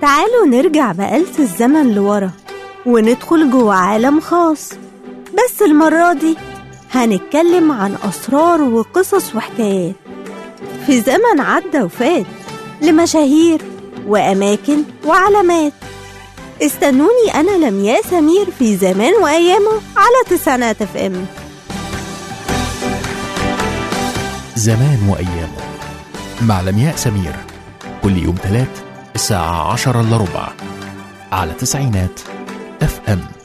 تعالوا نرجع بآلة الزمن لورا وندخل جوه عالم خاص، بس المرة دي هنتكلم عن أسرار وقصص وحكايات في زمن عدى وفات، لمشاهير وأماكن وعلامات. استنوني أنا لمياء سمير في زمان وأيامه على تسعينات FM. زمان وأيامه مع لمياء سمير، كل يوم 3 الساعة 10:15 على تسعينات FM.